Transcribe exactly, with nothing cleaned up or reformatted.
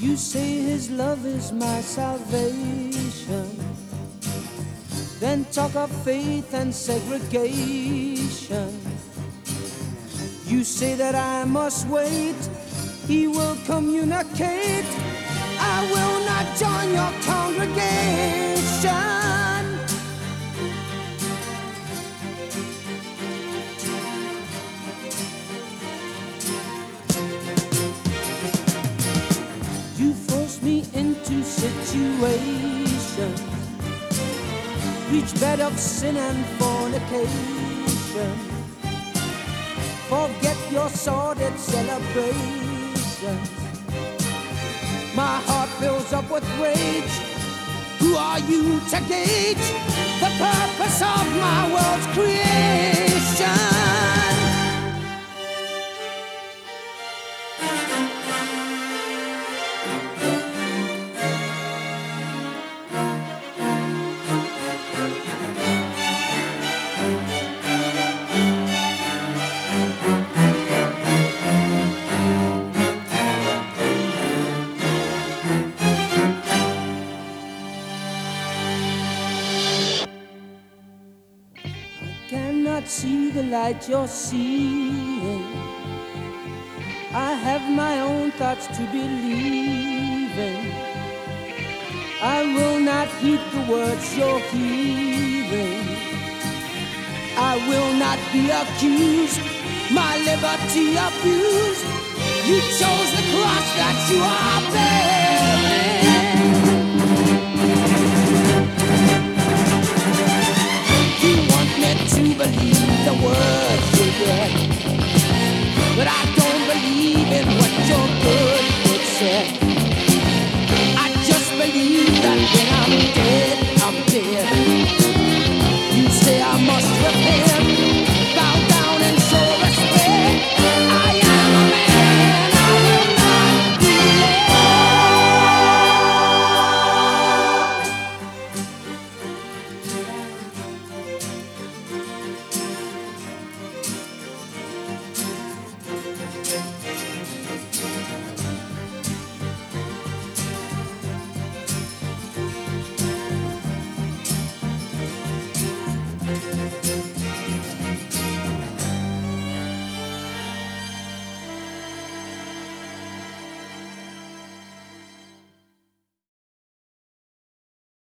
You say his love is my salvation, then talk of faith and segregation. You say that I must wait, he will communicate. I will not join your congregation. You force me into situations, reach bed of sin and fornication. Forget your sordid celebrations. My heart fills up with rage. Who are you to gauge the purpose of my world's creation? See the light you're seeing. I have my own thoughts to believe in. I will not heed the words you're hearing. I will not be accused, my liberty abused. You chose the cross that you are bearing.